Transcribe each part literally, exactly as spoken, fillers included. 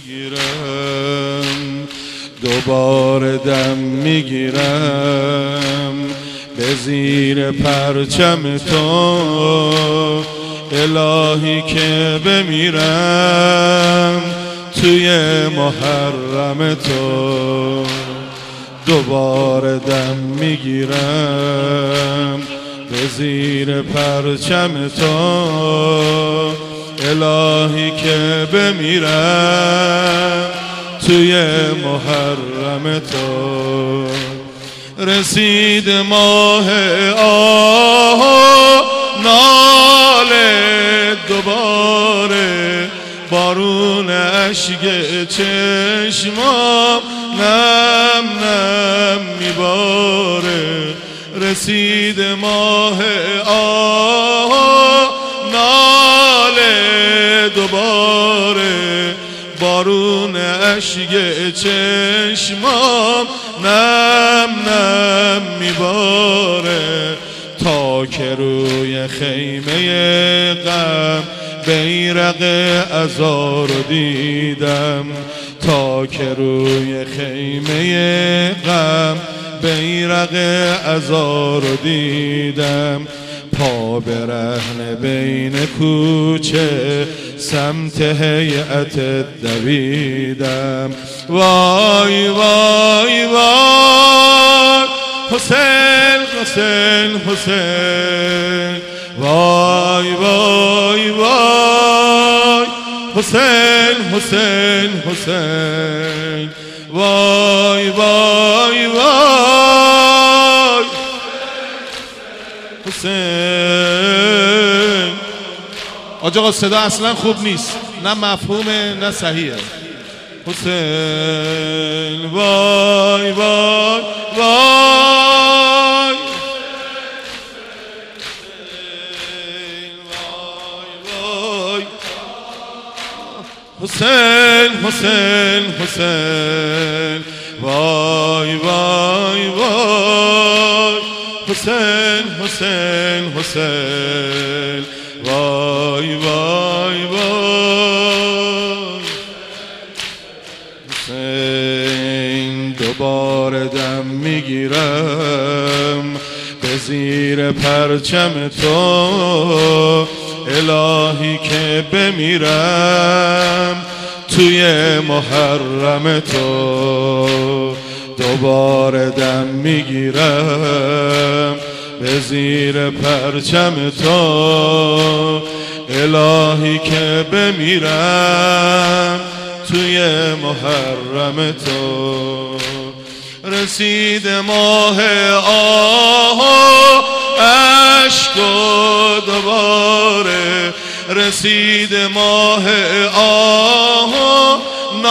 میگیرم دوباره دم میگیرم به زیر پرچم تو الهی که بمیرم توی محرم تو دوباره دم میگیرم به زیر پرچم تو الهی که بمیرم توی محرم تو رسید ماه آه ناله دوباره بارون اشک چشمام نم نم میباره رسید ماه آه ناله دوباره بارون اشک چشمام نم نم میباره تا که روی خیمه غم بیرق عزا رو دیدم تا که روی خیمه غم بیرق عزا رو دیدم پا برهنه بین کوچه سمت هیئت دویدم وای وای وای حسین حسین حسین وای وای وای حسین حسین حسین وای وای وای حسین. آقا صدا اصلا خوب نیست، نه مفهومه نه صحیحه. حسین وای وای وای حسین حسین حسین وای وای وای حسین حسین حسین وای وای وای حسین دوباره دم میگیرم به زیر پرچم تو الهی که بمیرم توی محرم تو دوباره دم میگیرم به زیر پرچم تو الهی که بمیرم توی محرم تو رسید ماه آه اشک و دوباره رسید ماه آه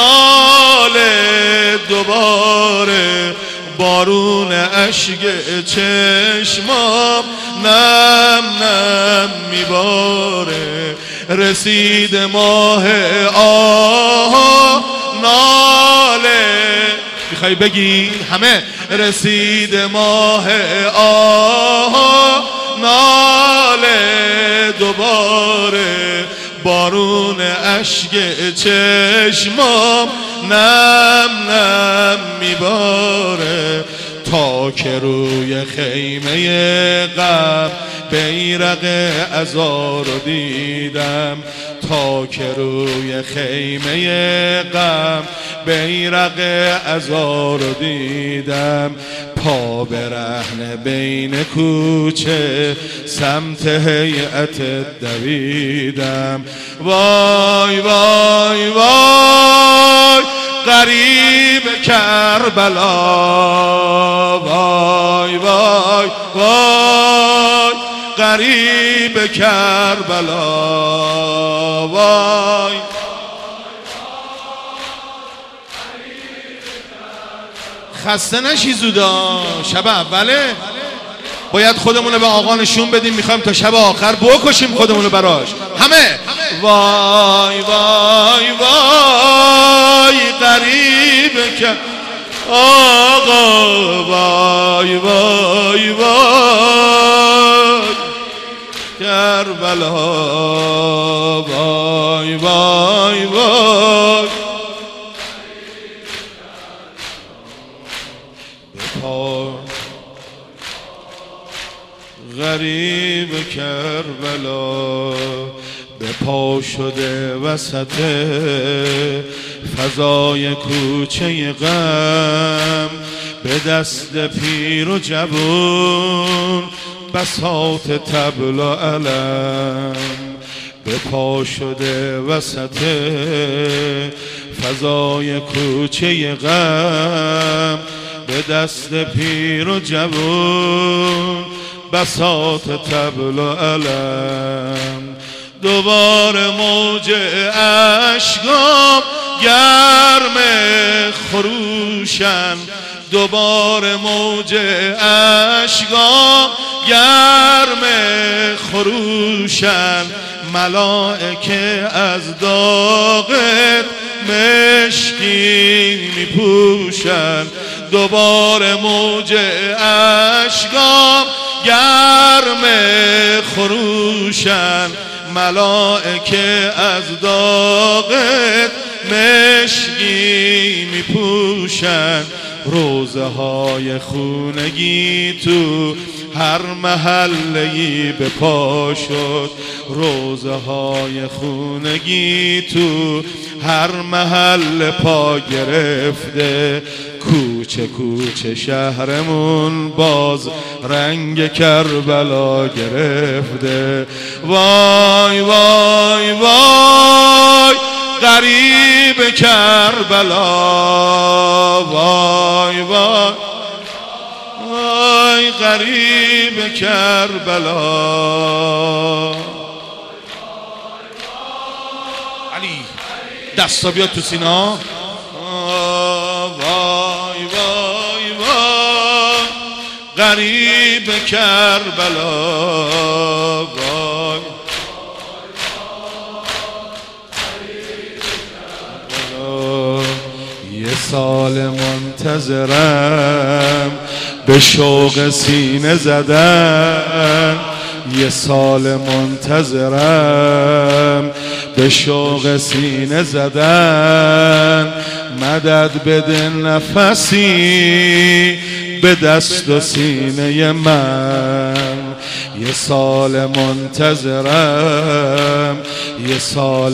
ناله دوباره بارون اشک چشمام نم نم میباره رسید ماه آه ناله میخوای بگی همه رسید ماه آه ناله دوباره بارون اشک چشمام نم نم میباره تا که روی خیمه غم بیرق عزا رو دیدم تا که روی خیمه غم بیرق عزا رو دیدم پا برهنه بین کوچه سمت هیئت دویدم وای وای وای غریب کربلا وای وای وای غریب کربلا وای خسته نشی زودا شب اوله باید خودمونو به آقا نشون بدیم میخوایم تا شب آخر بکشیم خودمونو براش همه وای وای وای غریب که آقا وای وای وای کربلا وای وای وای کربلا به پا شده وسط فضای کوچه غم، به دست پیر و جوون بساط طبل و علم. به پا شده وسط فضای کوچه غم، به دست پیر و جوون بساط طبل و علم. دوباره موج اشکام گرم خروشن، دوباره موج اشکام گرم خروشن. ملائکه از داغت مشکین میپوشن. دوباره موج اشکام گرم خروشن. ملائکه از داغت مشکی میپوشن. روزه های خونگی تو هر محله‌ای به پا شد. روزه های خونگی تو هر محل پا گرفته. کوچه کوچه شهرمون باز رنگ کربلا گرفته. وای وای وای غریب کربلا، وای وای وای غریب کربلا. علی دستا بیاد تو سینا. وای وای وای غریب کربلا. وای یه سال منتظرم به شوق سینه زدن. یه سال منتظرم به شوق سینه زدن. مدد بده نفسی به دست و سینه من. یه سال منتظرم، یه سال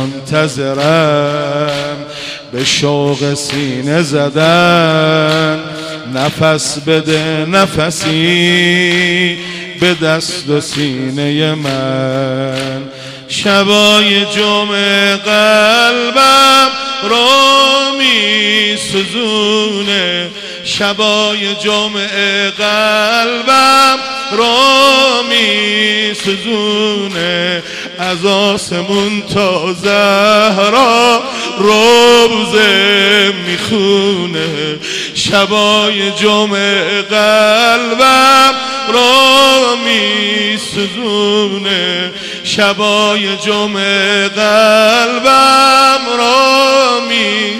منتظرم به شوق سینه زدن. نفس بده نفسی به دست و سینه من. شبای جمعه قلبم رو می سوزونه. شبای جمعه قلبم رو می سوزونه. از آسمون تا زهرا روزه میخونه. شبای جمعه قلبم رو می سوزونه. شبای جمعه قلبم رو می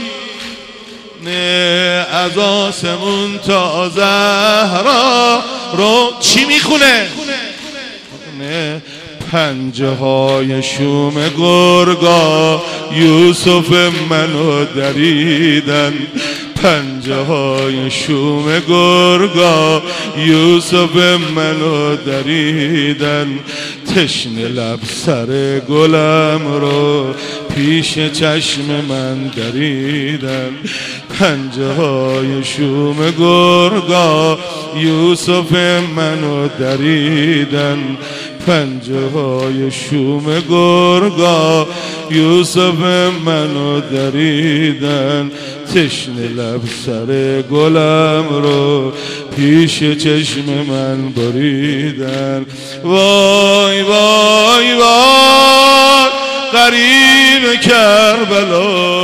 نه. از آسمون تا زهرا رو چی میخونه؟ نه. پنجه های شوم گرگا یوسف منو دریدن. پنجه های شوم گرگا یوسف منو دریدن. تشنه لب سر گلم رو پیش چشم من دریدن. پنجه های شوم گرگا یوسف منو دریدن. پنجه های شوم گرگا یوسف منو دریدن. تشنه لب سر گلم رو پیش چشم من بریدن. وای وای وای غریب کربلا.